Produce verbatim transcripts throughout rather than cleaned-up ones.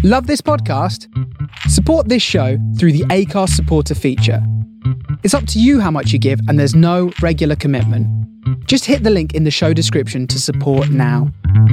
Love this podcast? Support this show through the Acast supporter feature. It's up to you how much you give, and there's no regular commitment. Just hit the link in the show description to support now.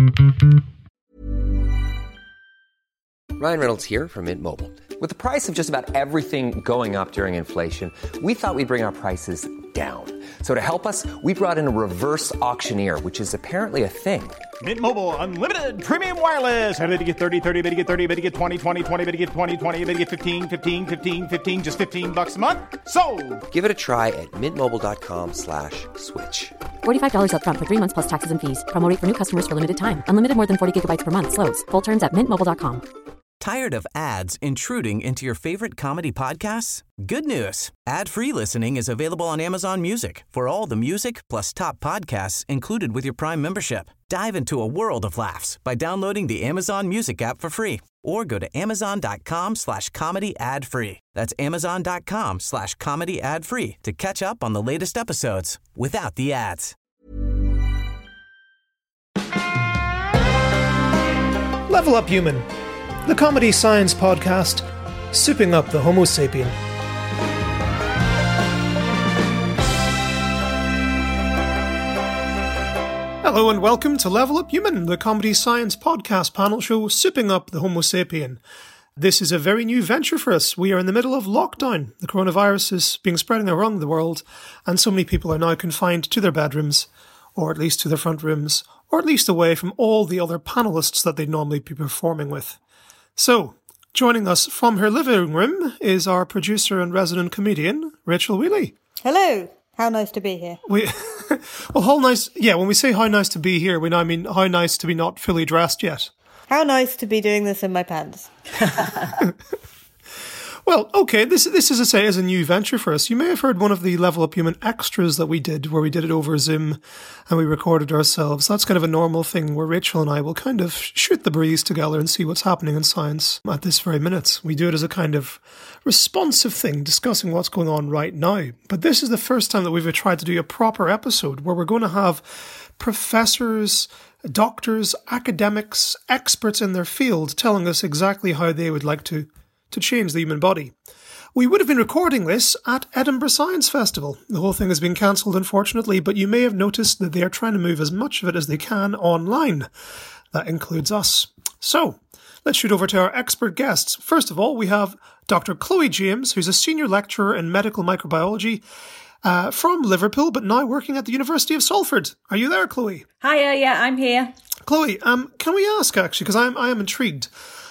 Ryan Reynolds here from Mint Mobile. With the price of just about everything going up during inflation, we thought we'd bring our prices down. So to help us, we brought in a reverse auctioneer, which is apparently a thing. Mint Mobile Unlimited Premium Wireless. How to get thirty, thirty, how to get thirty, how to get twenty, twenty, twenty, how to get twenty, twenty, how to get fifteen, fifteen, fifteen, fifteen, just fifteen bucks a month? Sold! Give it a try at mintmobile.com slash switch. forty-five dollars up front for three months plus taxes and fees. Promo rate for new customers for limited time. Unlimited more than forty gigabytes per month. Slows full terms at mint mobile dot com. Tired of ads intruding into your favorite comedy podcasts? Good news. Ad-free listening is available on Amazon Music for all the music plus top podcasts included with your Prime membership. Dive into a world of laughs by downloading the Amazon Music app for free or go to amazon.com slash comedy ad free. That's amazon.com slash comedy ad free to catch up on the latest episodes without the ads. Level Up Human, the comedy science podcast, souping up the Homo sapien. Hello and welcome to Level Up Human, the comedy science podcast panel show, souping up the Homo sapien. This is a very new venture for us. We are in the middle of lockdown. The coronavirus is being spreading around the world, and so many people are now confined to their bedrooms, or at least to their front rooms, or at least away from all the other panellists that they'd normally be performing with. So, joining us from her living room is our producer and resident comedian, Rachel Wheely. Hello. How nice to be here. We, well, how nice, yeah, when we say how nice to be here, we now mean how nice to be not fully dressed yet. How nice to be doing this in my pants. Well, okay, this this is, I say, is a new venture for us. You may have heard one of the Level Up Human extras that we did, where we did it over Zoom and we recorded ourselves. That's kind of a normal thing where Rachel and I will kind of shoot the breeze together and see what's happening in science at this very minute. We do it as a kind of responsive thing, discussing what's going on right now. But this is the first time that we've tried to do a proper episode where we're going to have professors, doctors, academics, experts in their field telling us exactly how they would like to to change the human body. We would have been recording this at Edinburgh Science Festival. The whole thing has been cancelled, unfortunately, but you may have noticed that they are trying to move as much of it as they can online. That includes us. So, let's shoot over to our expert guests. First of all, we have Doctor Chloe James, who's a senior lecturer in medical microbiology uh, from Liverpool, but now working at the University of Salford. Are you there, Chloe? Hiya, yeah, I'm here. Chloe, um, can we ask, actually, because I'm, I am intrigued,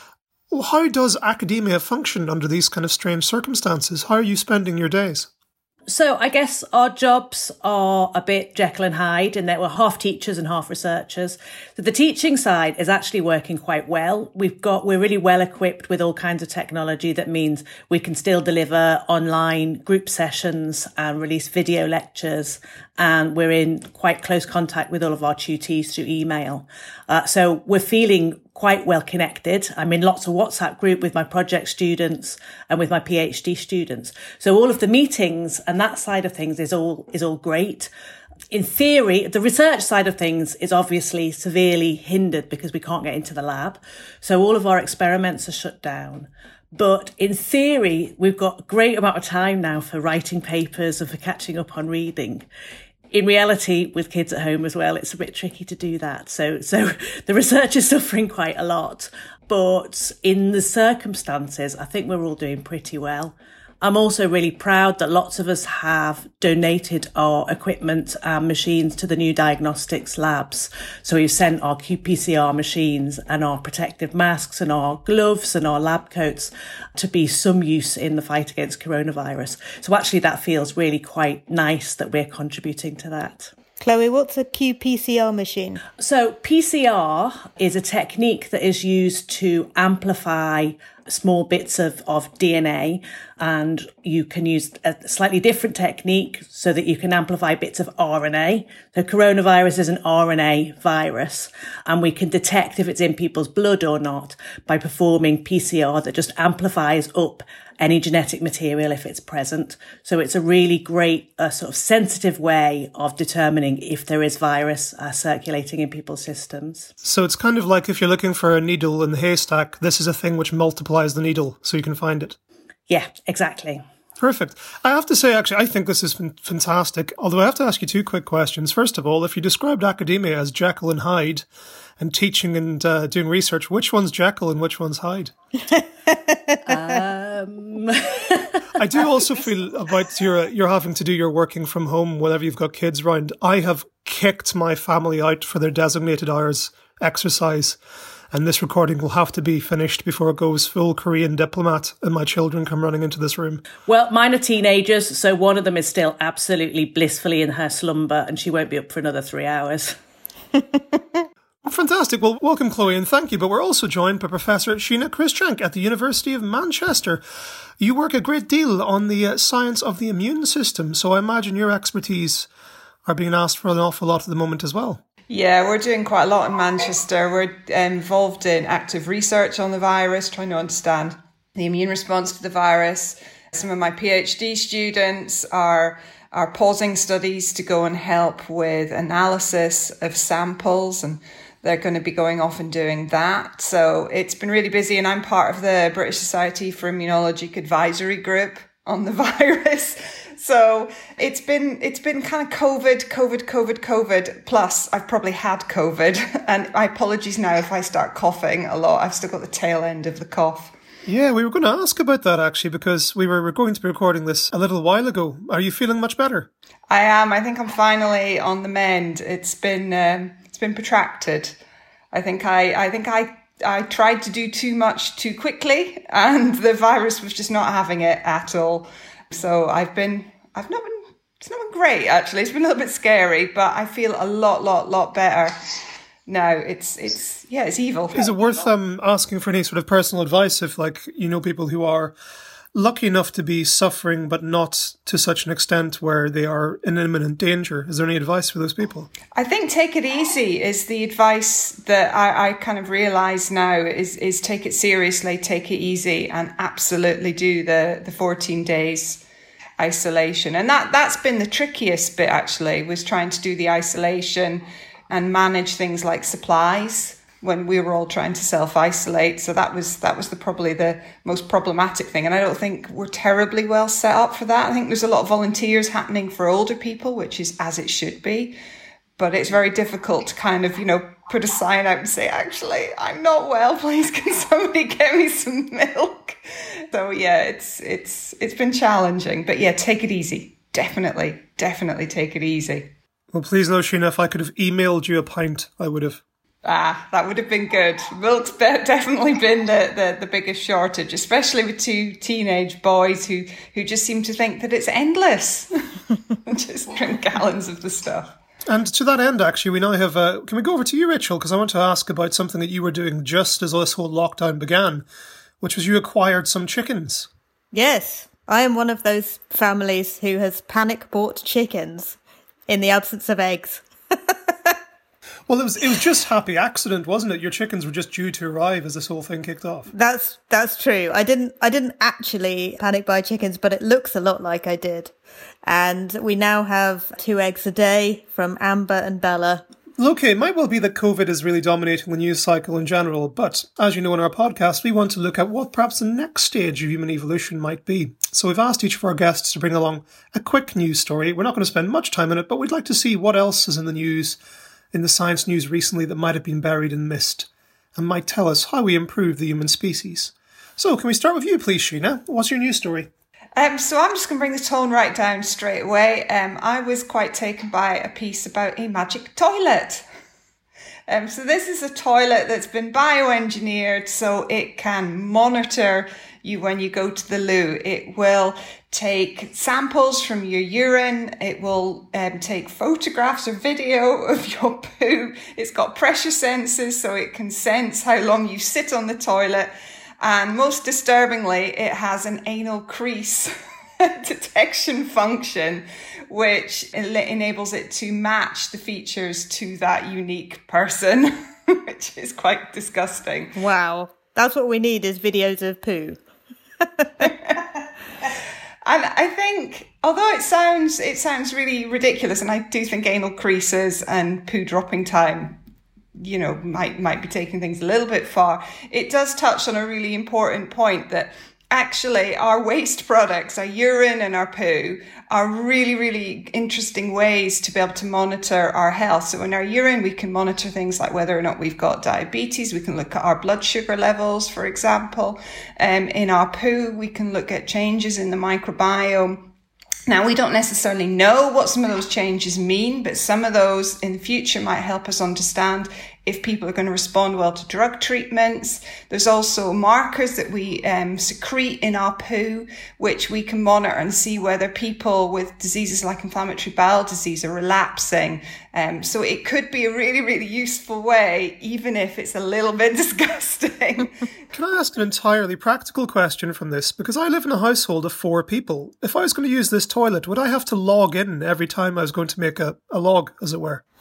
how does academia function under these kind of strange circumstances? How are you spending your days? So I guess our jobs are a bit Jekyll and Hyde in that we're half teachers and half researchers. So the teaching side is actually working quite well. We've got, we're really well equipped with all kinds of technology that means we can still deliver online group sessions and release video lectures. And we're in quite close contact with all of our tutees through email. Uh, so we're feeling quite well connected. I'm in lots of WhatsApp group with my project students and with my PhD students. So all of the meetings and that side of things is all, is all great. In theory, the research side of things is obviously severely hindered because we can't get into the lab. So all of our experiments are shut down. But in theory, we've got a great amount of time now for writing papers and for catching up on reading. In reality, with kids at home as well, it's a bit tricky to do that. So, so the research is suffering quite a lot. But in the circumstances, I think we're all doing pretty well. I'm also really proud that lots of us have donated our equipment and machines to the new diagnostics labs. So we've sent our Q P C R machines and our protective masks and our gloves and our lab coats to be some use in the fight against coronavirus. So actually that feels really quite nice that we're contributing to that. Chloe, what's a Q P C R machine? So P C R is a technique that is used to amplify small bits of, of D N A, and you can use a slightly different technique so that you can amplify bits of R N A. So coronavirus is an R N A virus, and we can detect if it's in people's blood or not by performing P C R that just amplifies up any genetic material if it's present. So it's a really great uh, sort of sensitive way of determining if there is virus uh, circulating in people's systems. So it's kind of like if you're looking for a needle in the haystack, this is a thing which multiplies the needle so you can find it. Yeah, exactly. Perfect. I have to say, actually, I think this is fantastic. Although I have to ask you two quick questions. First of all, if you described academia as Jekyll and Hyde and teaching and uh, doing research, which one's Jekyll and which one's Hyde? um... I do also feel about your, you're having to do your working from home whenever you've got kids around. I have kicked my family out for their designated hours exercise. And this recording will have to be finished before it goes full Korean diplomat and my children come running into this room. Well, mine are teenagers, so one of them is still absolutely blissfully in her slumber and she won't be up for another three hours. Fantastic. Well, welcome, Chloe, and thank you. But we're also joined by Professor Sheena Cruikshank at the University of Manchester. You work a great deal on the uh, science of the immune system, so I imagine your expertise are being asked for an awful lot at the moment as well. Yeah, we're doing quite a lot in Manchester. We're involved in active research on the virus, trying to understand the immune response to the virus. Some of my PhD students are are pausing studies to go and help with analysis of samples, and they're going to be going off and doing that. So it's been really busy, and I'm part of the British Society for Immunologic Advisory Group on the virus. So it's been it's been kind of COVID, COVID, COVID, COVID. Plus, I've probably had COVID. And my apologies now if I start coughing a lot. I've still got the tail end of the cough. Yeah, we were going to ask about that, actually, because we were, we were going to be recording this a little while ago. Are you feeling much better? I am. I think I'm finally on the mend. It's been um, it's been protracted. I think I I think I I tried to do too much too quickly, and the virus was just not having it at all. So I've been, I've not been, it's not been great, actually. It's been a little bit scary, but I feel a lot, lot, lot better now. It's, it's, yeah, it's evil. Is it worth um, asking for any sort of personal advice if, like, you know, people who are lucky enough to be suffering, but not to such an extent where they are in imminent danger? Is there any advice for those people? I think take it easy is the advice that I, I kind of realise now is, is take it seriously, take it easy, and absolutely do the, the fourteen days isolation. And that, that's been the trickiest bit, actually, was trying to do the isolation and manage things like supplies when we were all trying to self-isolate. So that was that was the probably the most problematic thing. And I don't think we're terribly well set up for that. I think there's a lot of volunteers happening for older people, which is as it should be. But it's very difficult to kind of, you know, put a sign out and say, actually, I'm not well. Please, can somebody get me some milk? So, yeah, it's it's it's been challenging. But, yeah, take it easy. Definitely, definitely take it easy. Well, please know, Sheena, if I could have emailed you a pint, I would have. Ah, that would have been good. Milk's be- definitely been the, the, the biggest shortage, especially with two teenage boys who, who just seem to think that it's endless. Just drink gallons of the stuff. And to that end, actually, we now have... Uh, can we go over to you, Rachel? Because I want to ask about something that you were doing just as this whole lockdown began, which was you acquired some chickens. Yes, I am one of those families who has panic bought chickens in the absence of eggs. Well, it was it was just happy accident, wasn't it? Your chickens were just due to arrive as this whole thing kicked off. That's that's true. I didn't I didn't actually panic buy chickens, but it looks a lot like I did. And we now have two eggs a day from Amber and Bella. Okay, it might well be that COVID is really dominating the news cycle in general, but as you know in our podcast, we want to look at what perhaps the next stage of human evolution might be. So we've asked each of our guests to bring along a quick news story. We're not going to spend much time on it, but we'd like to see what else is in the news, in the science news recently that might have been buried in mist and might tell us how we improve the human species. So can we start with you, please, Sheena? What's your news story? Um, so I'm just going to bring the tone right down straight away. Um, I was quite taken by a piece about a magic toilet. Um, so this is a toilet that's been bioengineered so it can monitor you when you go to the loo. It will take samples from your urine. It will um, take photographs or video of your poo. It's got pressure sensors so it can sense how long you sit on the toilet. And most disturbingly, it has an anal crease detection function, which enables it to match the features to that unique person, which is quite disgusting. Wow. That's what we need is videos of poo. And I think, although it sounds it sounds really ridiculous, and I do think anal creases and poo dropping time, you know, might might be taking things a little bit far, it does touch on a really important point that actually our waste products, our urine and our poo, are really, really interesting ways to be able to monitor our health. So in our urine, we can monitor things like whether or not we've got diabetes. We can look at our blood sugar levels, for example. Um, in our poo, we can look at changes in the microbiome. Now, we don't necessarily know what some of those changes mean, but some of those in the future might help us understand if people are going to respond well to drug treatments. There's also markers that we um, secrete in our poo, which we can monitor and see whether people with diseases like inflammatory bowel disease are relapsing. Um, so it could be a really, really useful way, even if it's a little bit disgusting. Can I ask an entirely practical question from this? Because I live in a household of four people. If I was going to use this toilet, would I have to log in every time I was going to make a, a log, as it were?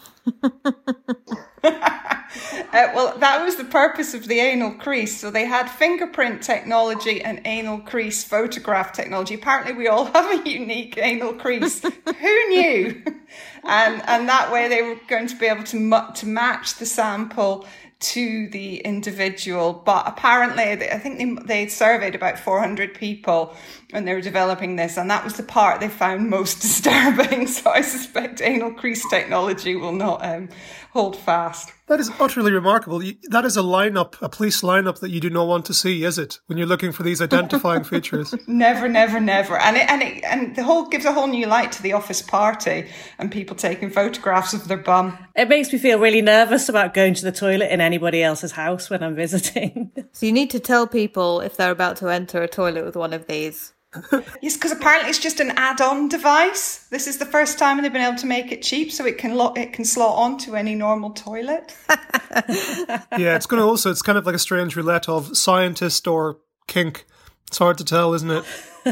Uh, well, that was the purpose of the anal crease. So they had fingerprint technology and anal crease photograph technology. Apparently we all have a unique anal crease. Who knew? And and that way they were going to be able to mu- to match the sample to the individual. But apparently, I think they, they surveyed about four hundred people when they were developing this, and that was the part they found most disturbing. So I suspect anal crease technology will not um, hold fast. That is utterly remarkable. That is a lineup, a police lineup that you do not want to see, is it? When you're looking for these identifying features. Never, never, never. And it, and it, and the whole gives a whole new light to the office party and people taking photographs of their bum. It makes me feel really nervous about going to the toilet in anybody else's house when I'm visiting. So you need to tell people if they're about to enter a toilet with one of these. Yes, because apparently it's just an add-on device. This is the first time they've been able to make it cheap, so it can lo- it can slot onto any normal toilet. Yeah, it's going to also, it's kind of like a strange roulette of scientist or kink. It's hard to tell, isn't it?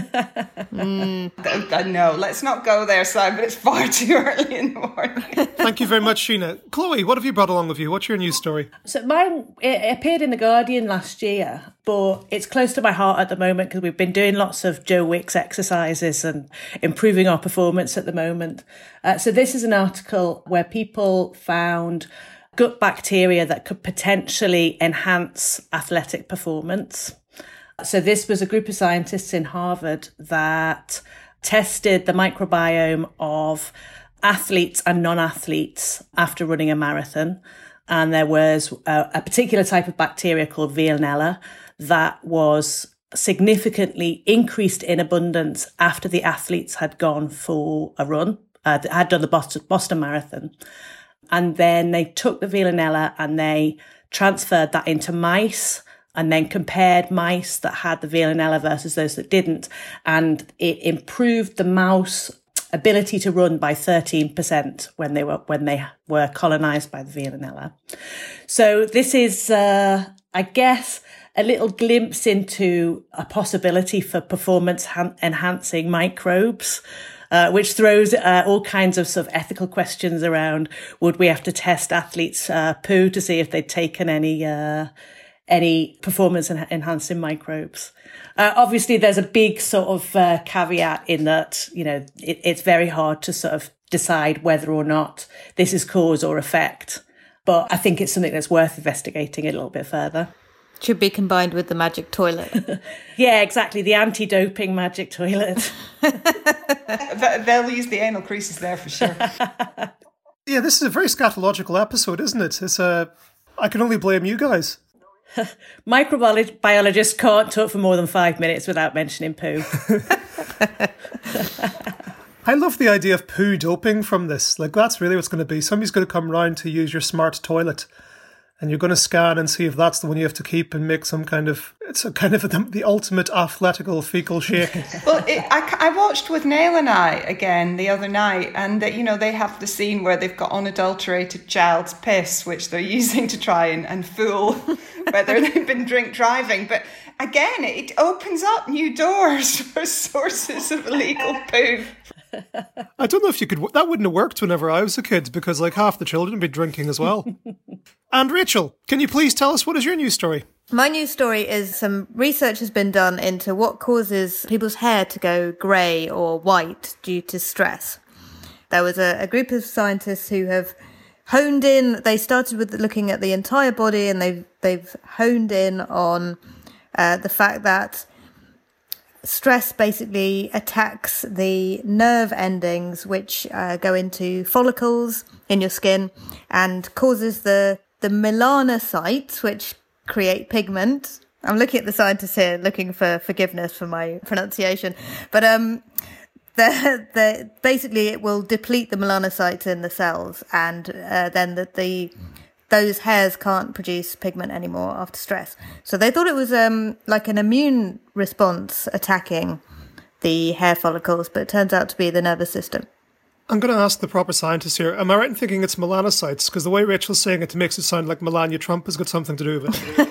mm. No, let's not go there, Simon. It's far too early in the morning. Thank you very much, Sheena. Chloe, what have you brought along with you? What's your news story? So mine, it appeared in The Guardian last year, but it's close to my heart at the moment because we've been doing lots of Joe Wicks exercises and improving our performance at the moment. Uh, so this is an article where people found gut bacteria that could potentially enhance athletic performance. So this was a group of scientists in Harvard that tested the microbiome of athletes and non-athletes after running a marathon. And there was a, a particular type of bacteria called Veillonella that was significantly increased in abundance after the athletes had gone for a run, uh, had done the Boston, Boston Marathon. And then they took the Veillonella and they transferred that into mice and then compared mice that had the Veillonella versus those that didn't. And it improved the mouse ability to run by thirteen percent when they were when they were colonized by the Veillonella. So this is, uh, I guess, a little glimpse into a possibility for performance han- enhancing microbes. Uh, which throws uh, all kinds of sort of ethical questions around. Would we have to test athletes' uh, poo to see if they'd taken any uh, any performance en- enhancing microbes? Uh, obviously, there's a big sort of uh, caveat in that, you know, it, it's very hard to sort of decide whether or not this is cause or effect. But I think it's something that's worth investigating a little bit further. Should be combined with the magic toilet. Yeah, exactly. The anti-doping magic toilet. They'll use the anal creases there for sure. Yeah, this is a very scatological episode, isn't it? It's uh, I can only blame you guys. Microbiologists can't talk for more than five minutes without mentioning poo. I love the idea of poo doping from this. Like, that's really what's going to be. Somebody's going to come round to use your smart toilet, and you're going to scan and see if that's the one you have to keep and make some kind of, it's a kind of the, the ultimate athletical fecal shake. Well, it, I, I watched With Nail and I again the other night, and uh, you know, they have the scene where they've got unadulterated child's piss, which they're using to try and, and fool whether they've been drink driving. But again, it opens up new doors for sources of illegal poo. I don't know if you could, that wouldn't have worked whenever I was a kid because like half the children would be drinking as well. And Rachel, can you please tell us what is your news story? My news story is some research has been done into what causes people's hair to go grey or white due to stress. There was a, a group of scientists who have honed in, they started with looking at the entire body and they've, they've honed in on uh, the fact that stress basically attacks the nerve endings which uh, go into follicles in your skin and causes the, the melanocytes, which create pigment. I'm looking at the scientists here looking for forgiveness for my pronunciation. But um, the, the, basically it will deplete the melanocytes in the cells and uh, then the, the those hairs can't produce pigment anymore after stress. So they thought it was um, like an immune response attacking the hair follicles, but it turns out to be the nervous system. I'm going to ask the proper scientist here. Am I right in thinking it's melanocytes? Because the way Rachel's saying it makes it sound like Melania Trump has got something to do with it.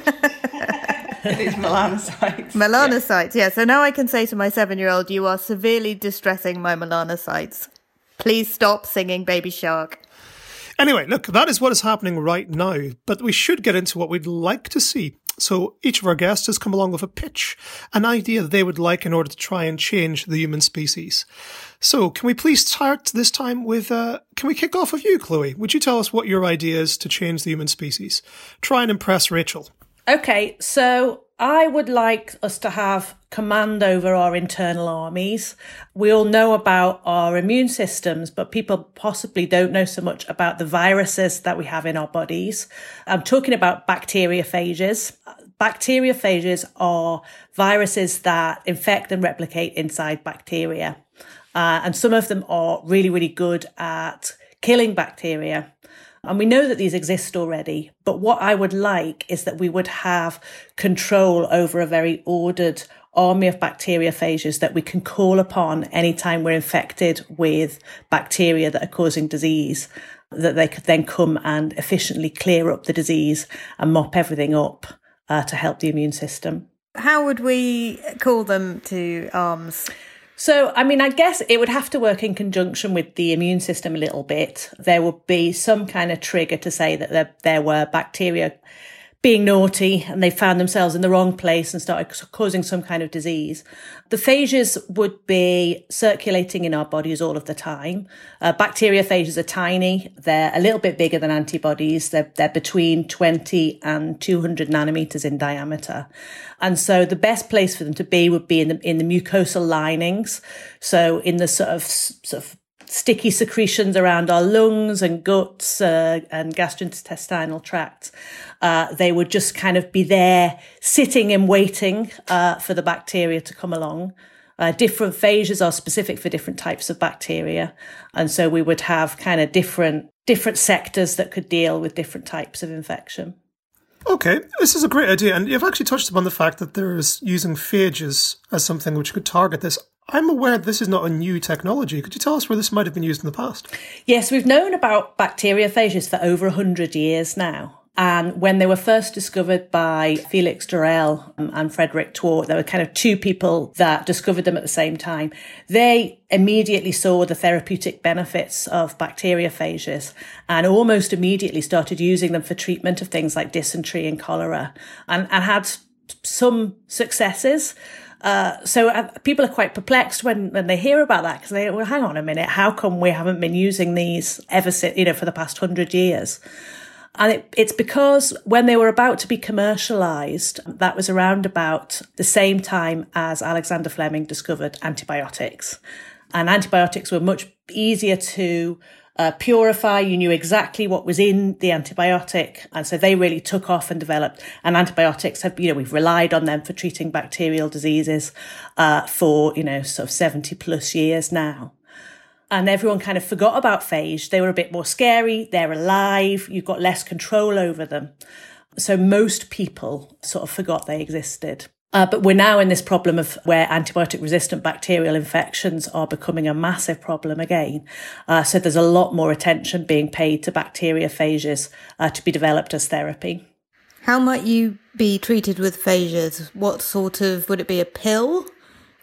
It is melanocytes. Melanocytes, yeah. yeah. So now I can say to my seven-year-old, you are severely distressing my melanocytes. Please stop singing Baby Shark. Anyway, look, that is what is happening right now, but we should get into what we'd like to see. So each of our guests has come along with a pitch, an idea that they would like in order to try and change the human species. So can we please start this time with, uh, can we kick off with you, Chloe? Would you tell us what your idea is to change the human species? Try and impress Rachel. Okay, so I would like us to have command over our internal armies. We all know about our immune systems, but people possibly don't know so much about the viruses that we have in our bodies. I'm talking about bacteriophages. Bacteriophages are viruses that infect and replicate inside bacteria. Uh, and some of them are really, really good at killing bacteria. And we know that these exist already, but what I would like is that we would have control over a very ordered army of bacteriophages that we can call upon anytime we're infected with bacteria that are causing disease, that they could then come and efficiently clear up the disease and mop everything up uh, to help the immune system. How would we call them to arms? So, I mean, I guess it would have to work in conjunction with the immune system a little bit. There would be some kind of trigger to say that there, there were bacteria being naughty and they found themselves in the wrong place and started causing some kind of disease. The phages would be circulating in our bodies all of the time. Uh, bacteriophages are tiny. They're a little bit bigger than antibodies. They're, they're between twenty and two hundred nanometers in diameter. And so the best place for them to be would be in the, in the mucosal linings. So in the sort of, sort of sticky secretions around our lungs and guts uh, and gastrointestinal tract. Uh, they would just kind of be there sitting and waiting uh, for the bacteria to come along. Uh, different phages are specific for different types of bacteria. And so we would have kind of different different sectors that could deal with different types of infection. Okay, this is a great idea. And you've actually touched upon the fact that there's using phages as something which could target this. I'm aware this is not a new technology. Could you tell us where this might have been used in the past? Yes, we've known about bacteriophages for over one hundred years now. And when they were first discovered by Felix Durrell and Frederick Twort, there were kind of two people that discovered them at the same time. They immediately saw the therapeutic benefits of bacteriophages and almost immediately started using them for treatment of things like dysentery and cholera, and, and had some successes. Uh, so uh, people are quite perplexed when, when they hear about that because they, well, hang on a minute, how come we haven't been using these ever since, you know, for the past hundred years? And it, it's because when they were about to be commercialized, that was around about the same time as Alexander Fleming discovered antibiotics. And antibiotics were much easier to uh, purify. You knew exactly what was in the antibiotic. And so they really took off and developed. And antibiotics have, you know, we've relied on them for treating bacterial diseases uh, for, you know, sort of seventy plus years now. And everyone kind of forgot about phage. They were a bit more scary. They're alive. You've got less control over them. So most people sort of forgot they existed. Uh, but we're now in this problem of where antibiotic-resistant bacterial infections are becoming a massive problem again. Uh, so there's a lot more attention being paid to bacteriophages uh, to be developed as therapy. How might you be treated with phages? What sort of, would it be a pill?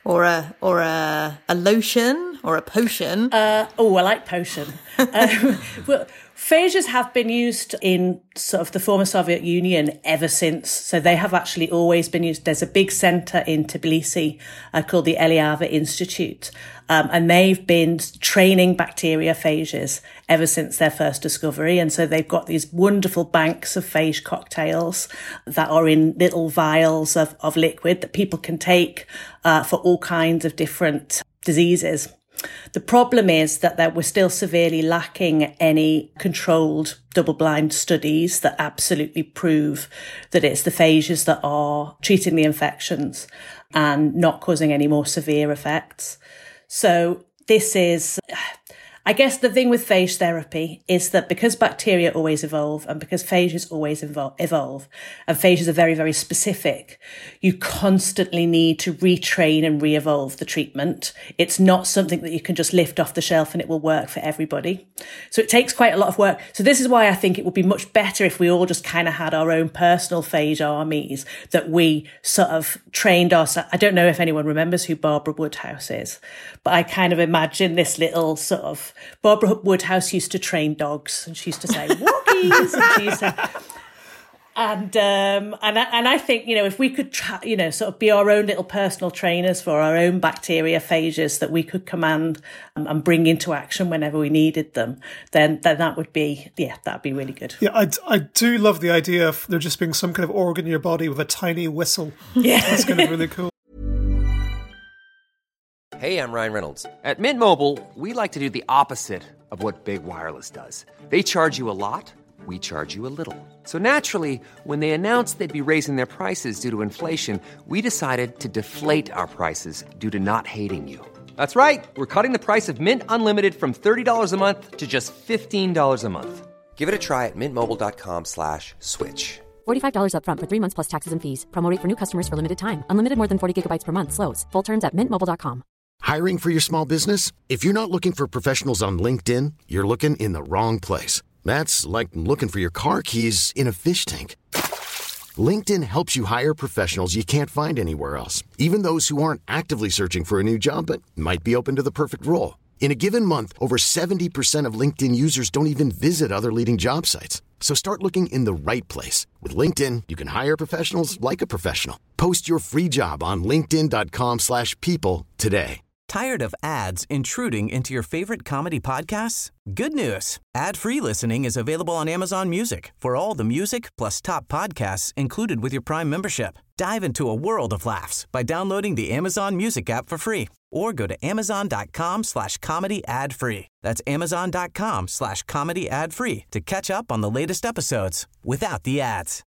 or a or a a lotion or a potion? Uh, oh, I like potion. um, well, phages have been used in sort of the former Soviet Union ever since. So they have actually always been used. There's a big centre in Tbilisi uh, called the Eliava Institute. Um, and they've been training bacteriophages ever since their first discovery. And so they've got these wonderful banks of phage cocktails that are in little vials of, of liquid that people can take uh, for all kinds of different diseases. The problem is that, that we're still severely lacking any controlled double-blind studies that absolutely prove that it's the phages that are treating the infections and not causing any more severe effects. So this is, I guess the thing with phage therapy is that because bacteria always evolve and because phages always evol- evolve and phages are very, very specific, you constantly need to retrain and re-evolve the treatment. It's not something that you can just lift off the shelf and it will work for everybody. So it takes quite a lot of work. So this is why I think it would be much better if we all just kind of had our own personal phage armies that we sort of trained ourselves. I don't know if anyone remembers who Barbara Woodhouse is, but I kind of imagine this little sort of Barbara Woodhouse used to train dogs, and she used to say "walkies," and she used to, and um, and I, and I think, you know, if we could tra- you know sort of be our own little personal trainers for our own bacteriophages that we could command um, and bring into action whenever we needed them, then then that would be yeah that'd be really good. Yeah, I, I do love the idea of there just being some kind of organ in your body with a tiny whistle. Yeah, that's kind of really cool. Hey, I'm Ryan Reynolds. At Mint Mobile, we like to do the opposite of what Big Wireless does. They charge you a lot, we charge you a little. So naturally, when they announced they'd be raising their prices due to inflation, we decided to deflate our prices due to not hating you. That's right. We're cutting the price of Mint Unlimited from thirty dollars a month to just fifteen dollars a month. Give it a try at mintmobile.com slash switch. forty-five dollars up front for three months plus taxes and fees. Promo rate for new customers for limited time. Unlimited more than forty gigabytes per month slows. Full terms at mint mobile dot com. Hiring for your small business? If you're not looking for professionals on LinkedIn, you're looking in the wrong place. That's like looking for your car keys in a fish tank. LinkedIn helps you hire professionals you can't find anywhere else, even those who aren't actively searching for a new job but might be open to the perfect role. In a given month, over seventy percent of LinkedIn users don't even visit other leading job sites. So start looking in the right place. With LinkedIn, you can hire professionals like a professional. Post your free job on linkedin.com slash people today. Tired of ads intruding into your favorite comedy podcasts? Good news. Ad-free listening is available on Amazon Music for all the music plus top podcasts included with your Prime membership. Dive into a world of laughs by downloading the Amazon Music app for free or go to amazon.com slash comedy ad free. That's amazon.com slash comedy ad free to catch up on the latest episodes without the ads.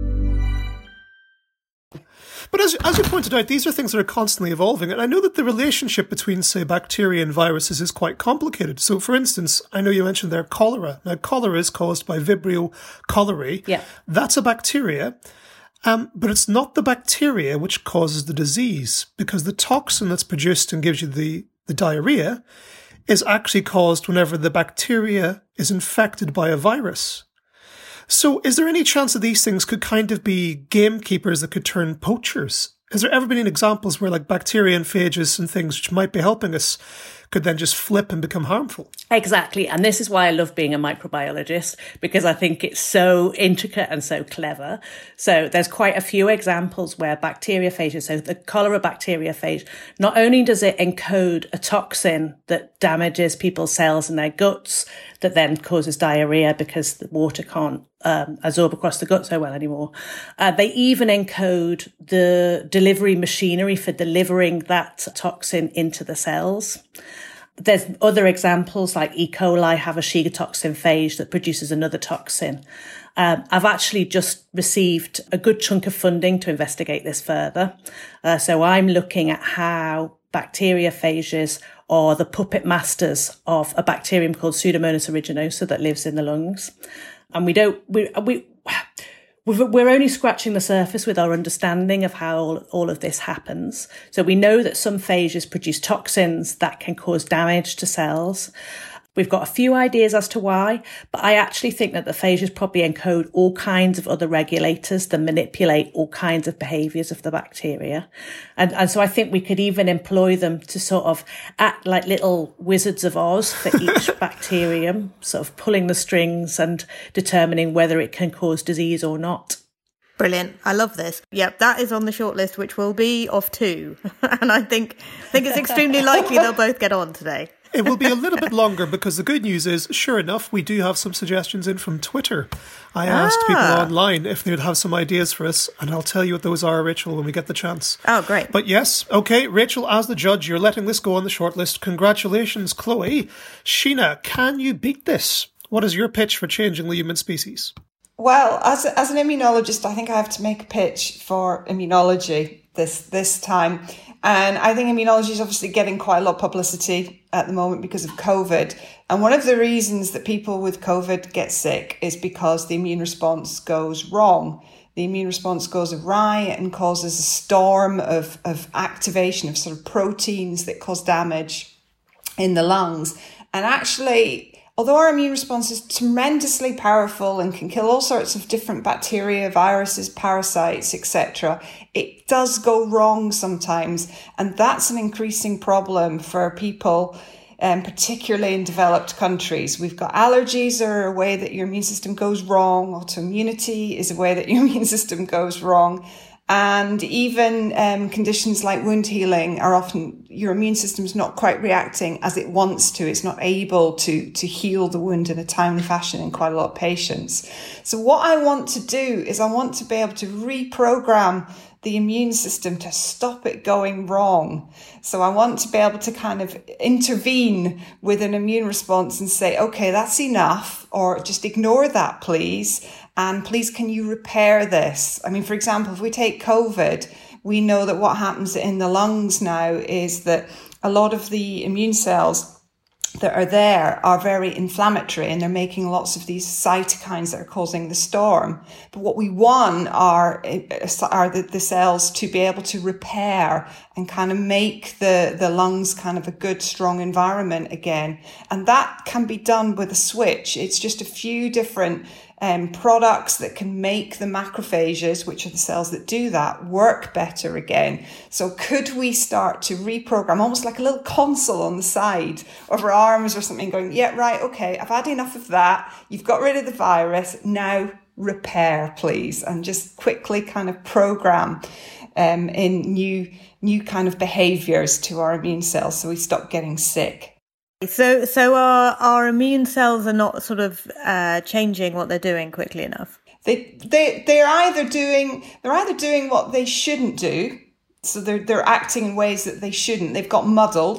But as, as you pointed out, these are things that are constantly evolving. And I know that the relationship between, say, bacteria and viruses is quite complicated. So, for instance, I know you mentioned there cholera. Now, cholera is caused by Vibrio cholerae. Yeah. That's a bacteria. Um, but it's not the bacteria which causes the disease, because the toxin that's produced and gives you the, the diarrhea is actually caused whenever the bacteria is infected by a virus. So is there any chance that these things could kind of be gamekeepers that could turn poachers? Has there ever been any examples where like bacteria and phages and things which might be helping us could then just flip and become harmful? Exactly. And this is why I love being a microbiologist, because I think it's so intricate and so clever. So there's quite a few examples where bacteriophages, so the cholera bacteriophage, not only does it encode a toxin that damages people's cells in their guts, that then causes diarrhea because the water can't um, absorb across the gut so well anymore. Uh, they even encode the delivery machinery for delivering that toxin into the cells. There's other examples like E. coli have a Shiga toxin phage that produces another toxin. Um, I've actually just received a good chunk of funding to investigate this further. Uh, so I'm looking at how bacteriophages are the puppet masters of a bacterium called Pseudomonas aeruginosa that lives in the lungs. And we don't, we, we, we're only scratching the surface with our understanding of how all, all of this happens. So we know that some phages produce toxins that can cause damage to cells. We've got a few ideas as to why, but I actually think that the phages probably encode all kinds of other regulators that manipulate all kinds of behaviours of the bacteria. And, and so I think we could even employ them to sort of act like little Wizards of Oz for each bacterium, sort of pulling the strings and determining whether it can cause disease or not. Brilliant. I love this. Yep, that is on the shortlist, which will be of two. And I think, think it's extremely likely they'll both get on today. It will be a little bit longer because the good news is, sure enough, we do have some suggestions in from Twitter. I asked ah. people online if they'd have some ideas for us, and I'll tell you what those are, Rachel, when we get the chance. Oh, great. But yes, okay, Rachel, as the judge, you're letting this go on the shortlist. Congratulations, Chloe. Sheena, can you beat this? What is your pitch for changing the human species? Well, as as an immunologist, I think I have to make a pitch for immunology this this time. And I think immunology is obviously getting quite a lot of publicity at the moment because of COVID. And one of the reasons that people with COVID get sick is because the immune response goes wrong. The immune response goes awry and causes a storm of, of activation of sort of proteins that cause damage in the lungs. And actually, although our immune response is tremendously powerful and can kill all sorts of different bacteria, viruses, parasites, et cetera, it does go wrong sometimes. And that's an increasing problem for people, um, particularly in developed countries. We've got allergies are a way that your immune system goes wrong. Autoimmunity is a way that your immune system goes wrong. And even um, conditions like wound healing are often, your immune system's not quite reacting as it wants to. It's not able to, to heal the wound in a timely fashion in quite a lot of patients. So what I want to do is I want to be able to reprogram the immune system to stop it going wrong. So I want to be able to kind of intervene with an immune response and say, okay, that's enough, or just ignore that, please. And please, can you repair this? I mean, for example, if we take COVID, we know that what happens in the lungs now is that a lot of the immune cells that are there are very inflammatory and they're making lots of these cytokines that are causing the storm. But what we want are, are the, the cells to be able to repair and kind of make the, the lungs kind of a good, strong environment again. And that can be done with a switch. It's just a few different Um, products that can make the macrophages, which are the cells that do that, work better again. So could we start to reprogram, almost like a little console on the side of our arms or something, going, yeah, right, okay, I've had enough of that. You've got rid of the virus. Now repair, please. And just quickly kind of program um, in new, new kind of behaviors to our immune cells so we stop getting sick. So, so our our immune cells are not sort of uh, changing what they're doing quickly enough. They they they're either doing they're either doing what they shouldn't do, so they're they're acting in ways that they shouldn't. They've got muddled,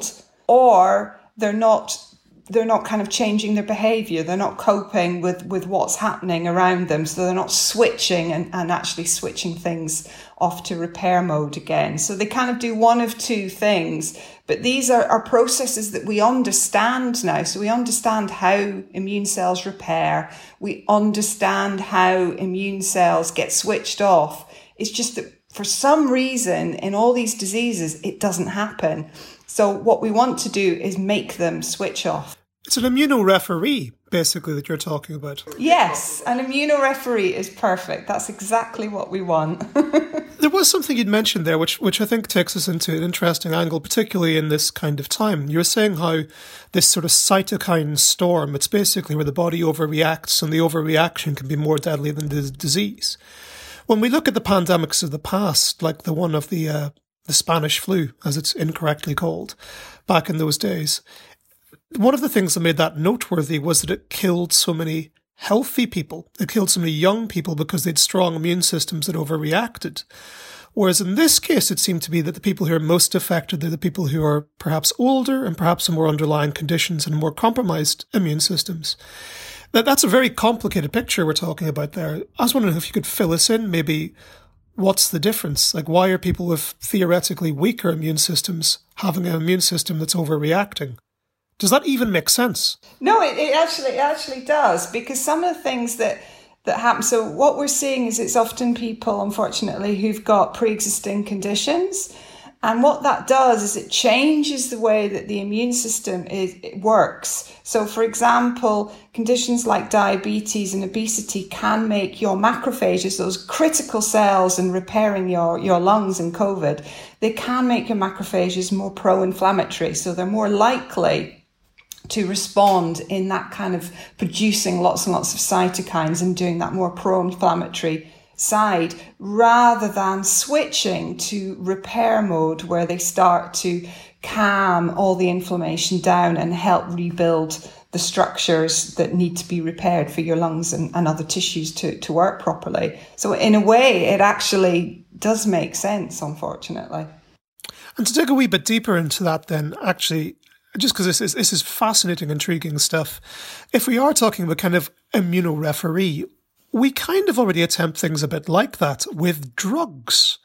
or they're not they're not kind of changing their behaviour. They're not coping with with what's happening around them. So they're not switching and, and actually switching things off to repair mode again. So they kind of do one of two things. But these are, are processes that we understand now. So we understand how immune cells repair. We understand how immune cells get switched off. It's just that for some reason in all these diseases, it doesn't happen. So what we want to do is make them switch off. It's an immunoreferee, basically, that you're talking about. Yes, an immunoreferee is perfect. That's exactly what we want. There was something you'd mentioned there, which which I think takes us into an interesting angle, particularly in this kind of time. You're saying how this sort of cytokine storm, it's basically where the body overreacts, and the overreaction can be more deadly than the disease. When we look at the pandemics of the past, like the one of the uh, the Spanish flu, as it's incorrectly called, back in those days, one of the things that made that noteworthy was that it killed so many healthy people. It killed so many young people because they had strong immune systems that overreacted. Whereas in this case, it seemed to be that the people who are most affected are the people who are perhaps older and perhaps have more underlying conditions and more compromised immune systems. That, that's a very complicated picture we're talking about there. I was wondering if you could fill us in, maybe, what's the difference? Like, why are people with theoretically weaker immune systems having an immune system that's overreacting? Does that even make sense? No, it, it actually it actually does, because some of the things that, that happen, so what we're seeing is it's often people, unfortunately, who've got pre-existing conditions, And what that does is it changes the way that the immune system is, it works. So, for example, conditions like diabetes and obesity can make your macrophages, those critical cells in repairing your, your lungs in COVID, they can make your macrophages more pro-inflammatory. So they're more likely to respond in that kind of producing lots and lots of cytokines and doing that more pro-inflammatory side, rather than switching to repair mode where they start to calm all the inflammation down and help rebuild the structures that need to be repaired for your lungs and, and other tissues to, to work properly. So in a way, it actually does make sense, unfortunately. And to dig a wee bit deeper into that then, actually, just because this is, this is fascinating, intriguing stuff, if we are talking about kind of immunoreferee, we kind of already attempt things a bit like that with drugs.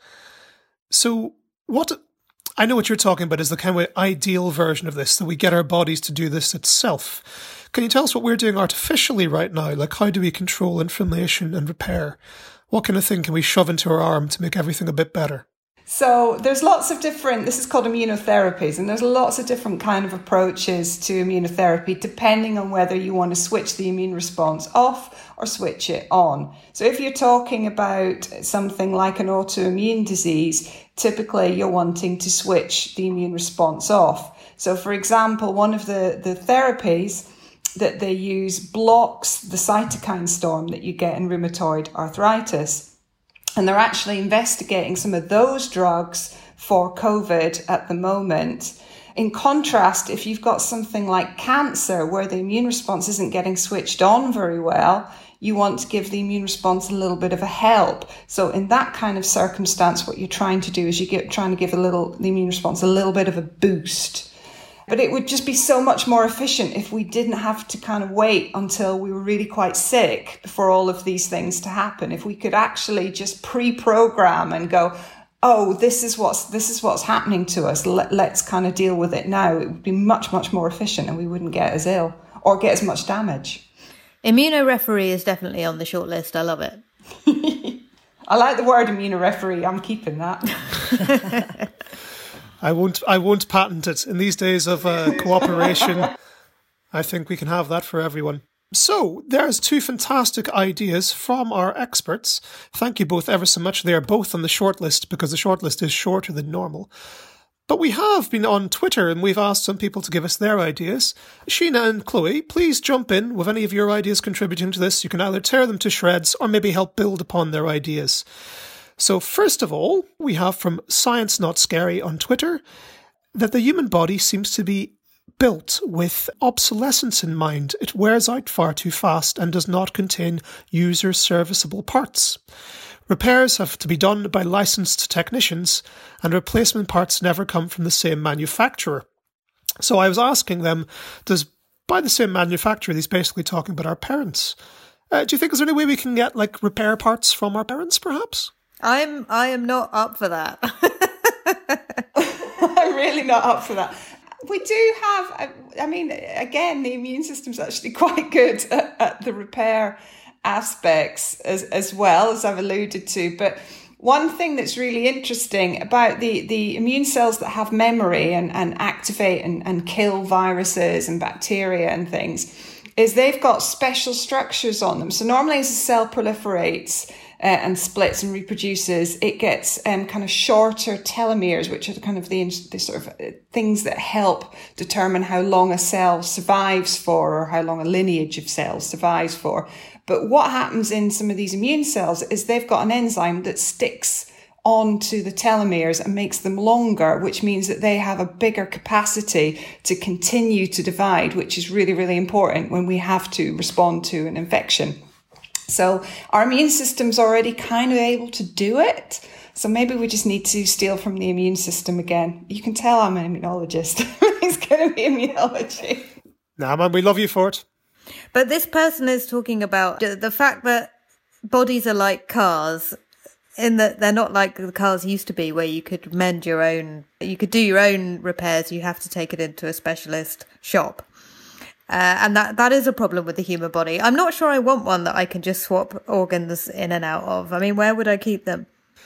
So what I know what you're talking about is the kind of ideal version of this, that we get our bodies to do this itself. Can you tell us what we're doing artificially right now? Like, how do we control inflammation and repair? What kind of thing can we shove into our arm to make everything a bit better? So there's lots of different, this is called immunotherapies, and there's lots of different kind of approaches to immunotherapy depending on whether you want to switch the immune response off or switch it on. So if you're talking about something like an autoimmune disease, typically you're wanting to switch the immune response off. So for example, one of the, the therapies that they use blocks the cytokine storm that you get in rheumatoid arthritis. And they're actually investigating some of those drugs for COVID at the moment. In contrast, if you've got something like cancer where the immune response isn't getting switched on very well, you want to give the immune response a little bit of a help. So in that kind of circumstance, what you're trying to do is you're trying to give a little, the immune response a little bit of a boost. But it would just be so much more efficient if we didn't have to kind of wait until we were really quite sick for all of these things to happen. If we could actually just pre-program and go, oh, this is what's this is what's happening to us. Let, let's kind of deal with it now. It would be much, much more efficient and we wouldn't get as ill or get as much damage. Immunoreferee is definitely on the short list. I love it. I like the word immunoreferee. I'm keeping that. I won't. I won't patent it. In these days of uh, cooperation, I think we can have that for everyone. So there's two fantastic ideas from our experts. Thank you both ever so much. They are both on the shortlist because the shortlist is shorter than normal. But we have been on Twitter and we've asked some people to give us their ideas. Sheena and Chloe, please jump in with any of your ideas contributing to this. You can either tear them to shreds or maybe help build upon their ideas. So first of all, we have from Science Not Scary on Twitter that the human body seems to be built with obsolescence in mind. It wears out far too fast and does not contain user-serviceable parts. Repairs have to be done by licensed technicians, and replacement parts never come from the same manufacturer. So I was asking them, does by the same manufacturer, he's basically talking about our parents. Uh, do you think, is there any way we can get like repair parts from our parents, perhaps? I'm I am not up for that. I'm really not up for that. We do have, I mean, again, the immune system's actually quite good at, at the repair aspects as, as well, as I've alluded to. But one thing that's really interesting about the, the immune cells that have memory and, and activate and, and kill viruses and bacteria and things is they've got special structures on them. So normally as a cell proliferates, Uh, and splits and reproduces, it gets um, kind of shorter telomeres, which are kind of the, the sort of things that help determine how long a cell survives for or how long a lineage of cells survives for. But what happens in some of these immune cells is they've got an enzyme that sticks onto the telomeres and makes them longer, which means that they have a bigger capacity to continue to divide, which is really, really important when we have to respond to an infection. So our immune system's already kind of able to do it. So maybe we just need to steal from the immune system again. You can tell I'm an immunologist. It's going to be immunology. Nah, man, we love you for it. But this person is talking about the fact that bodies are like cars, in that they're not like the cars used to be, where you could mend your own, you could do your own repairs. You have to take it into a specialist shop. Uh, and that, that is a problem with the human body. I'm not sure I want one that I can just swap organs in and out of. I mean, where would I keep them?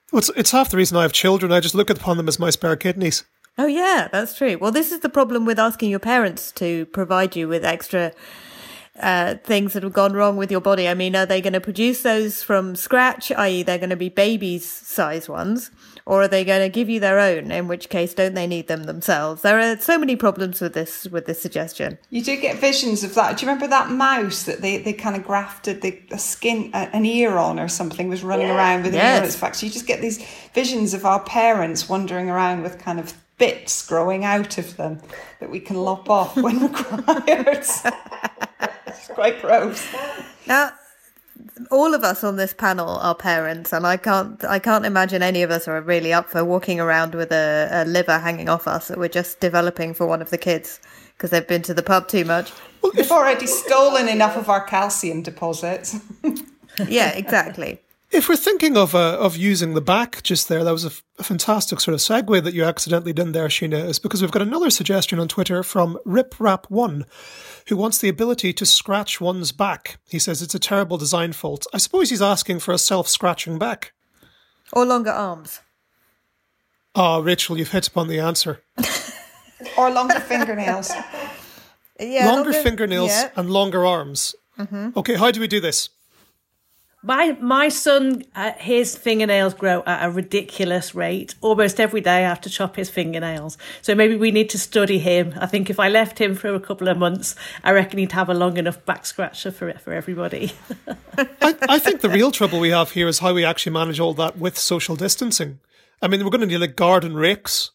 Well, it's, it's half the reason I have children. I just look upon them as my spare kidneys. Oh, yeah, that's true. Well, this is the problem with asking your parents to provide you with extra uh, things that have gone wrong with your body. I mean, are they going to produce those from scratch, that is they're going to be babies' size ones, or are they going to give you their own, in which case don't they need them themselves? There are so many problems with this with this suggestion. You do get visions of that. Do you remember that mouse that they, they kind of grafted the, a skin, an ear on or something, was running yeah. around with an yes. ear on its back? So you just get these visions of our parents wandering around with kind of bits growing out of them that we can lop off when required. It's quite gross. Now, all of us on this panel are parents, and I can't I can't imagine any of us are really up for walking around with a, a liver hanging off us that we're just developing for one of the kids because they've been to the pub too much. Well, they've already stolen enough of our calcium deposits. Yeah, exactly. If we're thinking of uh, of using the back just there, that was a, f- a fantastic sort of segue that you accidentally did there, Sheena, is because we've got another suggestion on Twitter from Rip Rap one, who wants the ability to scratch one's back. He says it's a terrible design fault. I suppose he's asking for a self-scratching back. Or longer arms. Ah, oh, Rachel, you've hit upon the answer. Or longer fingernails. Yeah, longer, longer fingernails yeah. and longer arms. Mm-hmm. Okay, how do we do this? My my son, uh, his fingernails grow at a ridiculous rate. Almost every day I have to chop his fingernails. So maybe we need to study him. I think if I left him for a couple of months, I reckon he'd have a long enough back scratcher for for everybody. I, I think the real trouble we have here is how we actually manage all that with social distancing. I mean, we're going to need like garden rakes.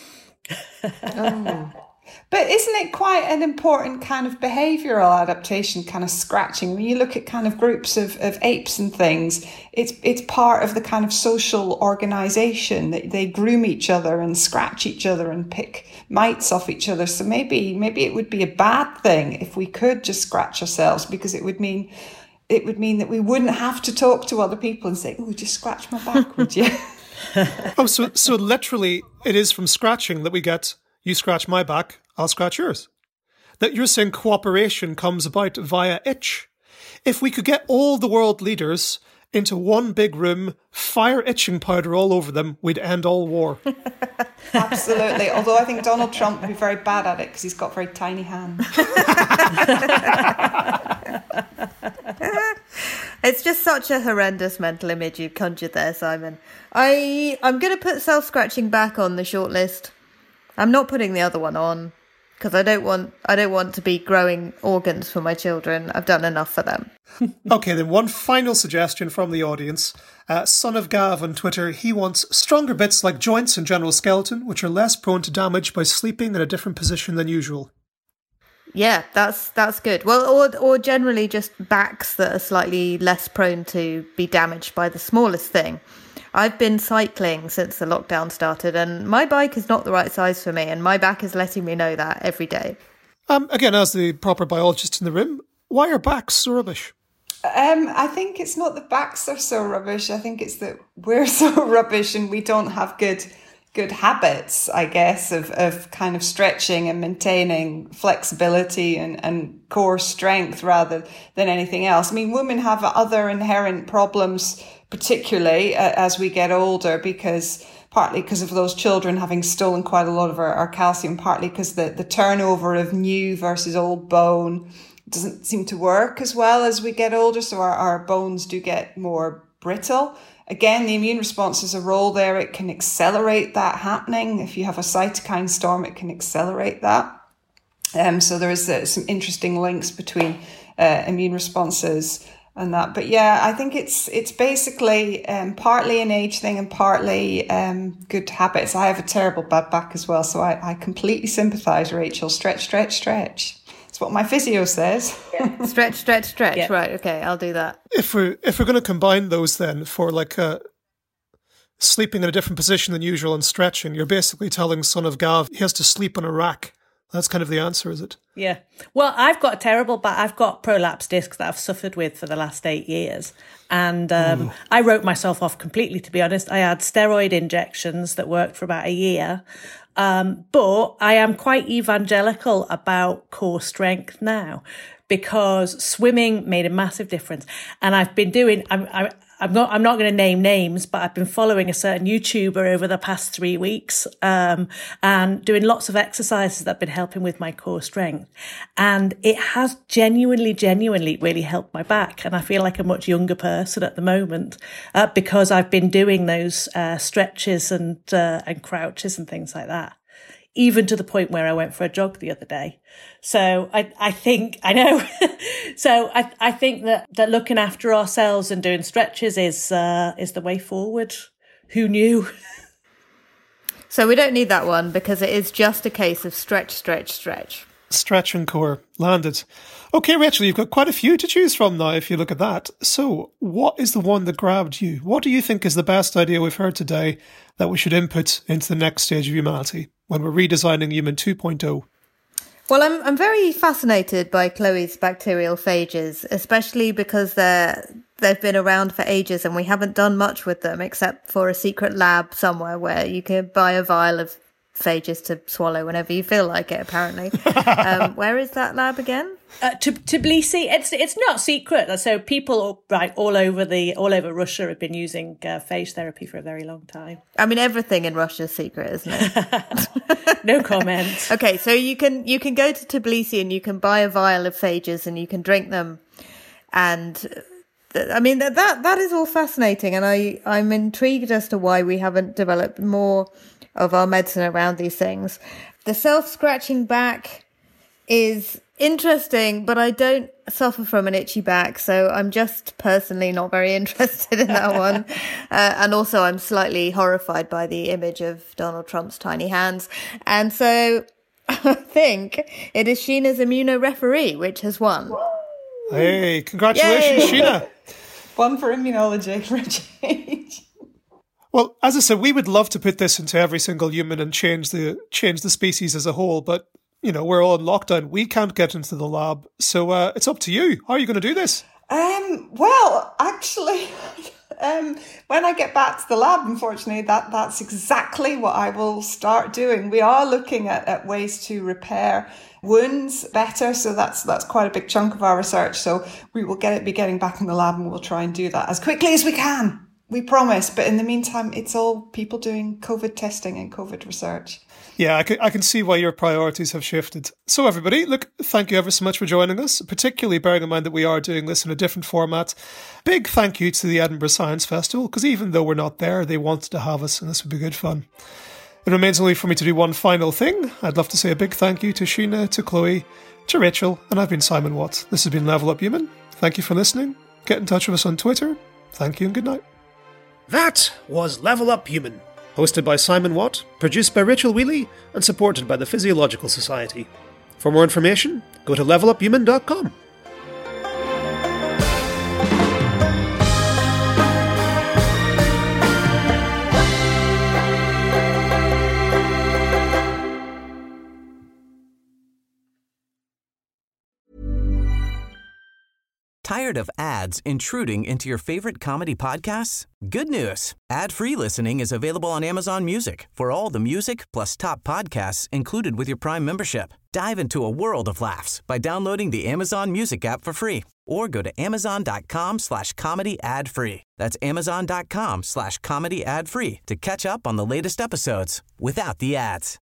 Oh. But isn't it quite an important kind of behavioural adaptation, kind of scratching? When you look at kind of groups of, of apes and things, it's it's part of the kind of social organisation that they groom each other and scratch each other and pick mites off each other. So maybe maybe it would be a bad thing if we could just scratch ourselves, because it would mean it would mean that we wouldn't have to talk to other people and say, "Oh, just scratch my back, would you?" oh, so so literally, it is from scratching that we get. You scratch my back, I'll scratch yours. That you're saying cooperation comes about via itch. If we could get all the world leaders into one big room, fire itching powder all over them, we'd end all war. Absolutely. Although I think Donald Trump would be very bad at it because he's got very tiny hands. It's just such a horrendous mental image you've conjured there, Simon. I, I'm going to put self-scratching back on the shortlist. I'm not putting the other one on because I don't want I don't want to be growing organs for my children. I've done enough for them. Okay, then one final suggestion from the audience. Uh, Son of Gav on Twitter, he wants stronger bits like joints and general skeleton, which are less prone to damage by sleeping in a different position than usual. Yeah, that's that's good. Well, or or generally just backs that are slightly less prone to be damaged by the smallest thing. I've been cycling since the lockdown started, and my bike is not the right size for me, and my back is letting me know that every day. Um, again, as the proper biologist in the room, why are backs so rubbish? Um, I think it's not the backs are so rubbish. I think it's that we're so rubbish and we don't have good good habits, I guess, of, of kind of stretching and maintaining flexibility and, and core strength rather than anything else. I mean, women have other inherent problems, particularly uh, as we get older, because partly because of those children having stolen quite a lot of our, our calcium, partly because the, the turnover of new versus old bone doesn't seem to work as well as we get older. So our, our bones do get more brittle. Again, the immune response has a role there. It can accelerate that happening. If you have a cytokine storm, it can accelerate that. Um, so there is uh, some interesting links between uh, immune responses and that. But yeah, I think it's it's basically um, partly an age thing and partly um, good habits. I have a terrible bad back as well, so I, I completely sympathise, Rachel. Stretch, stretch, stretch. That's what my physio says. Yeah. Stretch, stretch, stretch. Yeah. Right, okay, I'll do that. If we're, if we're going to combine those then for like uh, sleeping in a different position than usual and stretching, you're basically telling Son of Gav he has to sleep on a rack. That's kind of the answer, is it? Yeah. Well, I've got a terrible back. I've got prolapse discs that I've suffered with for the last eight years. And um, I wrote myself off completely, to be honest. I had steroid injections that worked for about a year. Um, but I am quite evangelical about core strength now because swimming made a massive difference. And I've been doing, I'm, I, I'm not I'm not going to name names, but I've been following a certain YouTuber over the past three weeks um, and doing lots of exercises that have been helping with my core strength. And it has genuinely, genuinely really helped my back. And I feel like a much younger person at the moment uh, because I've been doing those uh, stretches and uh, and crouches and things like that. Even to the point where I went for a jog the other day. So I, I think, I know. so I, I think that, that looking after ourselves and doing stretches is, uh, is the way forward. Who knew? So we don't need that one because it is just a case of stretch, stretch, stretch. Stretch and core. Landed. Okay, Rachel, you've got quite a few to choose from now if you look at that. So what is the one that grabbed you? What do you think is the best idea we've heard today that we should input into the next stage of humanity when we're redesigning Human two point oh? Well, I'm I'm very fascinated by Chloe's bacterial phages, especially because they're they've been around for ages and we haven't done much with them except for a secret lab somewhere where you can buy a vial of phages to swallow whenever you feel like it, apparently. um, where is that lab again? Uh, to Tbilisi. It's it's not secret. So people right all over the all over Russia have been using uh, phage therapy for a very long time. I mean, everything in Russia is secret, isn't it? No comment. Okay, so you can you can go to Tbilisi and you can buy a vial of phages and you can drink them, and th- I mean that that that is all fascinating, and I I'm intrigued as to why we haven't developed more of our medicine around these things. The self-scratching back is interesting, but I don't suffer from an itchy back, so I'm just personally not very interested in that one. Uh, and also I'm slightly horrified by the image of Donald Trump's tiny hands. And so I think it is Sheena's immunoreferee, which has won. Hey, congratulations, Yay! Sheena. One for immunology for a change. Well, as I said, we would love to put this into every single human and change the change the species as a whole, but, you know, we're all in lockdown. We can't get into the lab. So uh, it's up to you. How are you going to do this? Um, well, actually, um, when I get back to the lab, unfortunately, that, that's exactly what I will start doing. We are looking at, at ways to repair wounds better. So that's that's quite a big chunk of our research. So we will get it, be getting back in the lab and we'll try and do that as quickly as we can. We promise, but in the meantime, it's all people doing COVID testing and COVID research. Yeah, I can, I can see why your priorities have shifted. So everybody, look, thank you ever so much for joining us, particularly bearing in mind that we are doing this in a different format. Big thank you to the Edinburgh Science Festival, because even though we're not there, they wanted to have us, and this would be good fun. It remains only for me to do one final thing. I'd love to say a big thank you to Sheena, to Chloe, to Rachel, and I've been Simon Watt. This has been Level Up Human. Thank you for listening. Get in touch with us on Twitter. Thank you and good night. That was Level Up Human, hosted by Simon Watt, produced by Rachel Wheely, and supported by the Physiological Society. For more information, go to level up human dot com. Tired of ads intruding into your favorite comedy podcasts? Good news. Ad-free listening is available on Amazon Music for all the music plus top podcasts included with your Prime membership. Dive into a world of laughs by downloading the Amazon Music app for free or go to amazon.com slash comedy ad free. That's amazon.com slash comedy ad free to catch up on the latest episodes without the ads.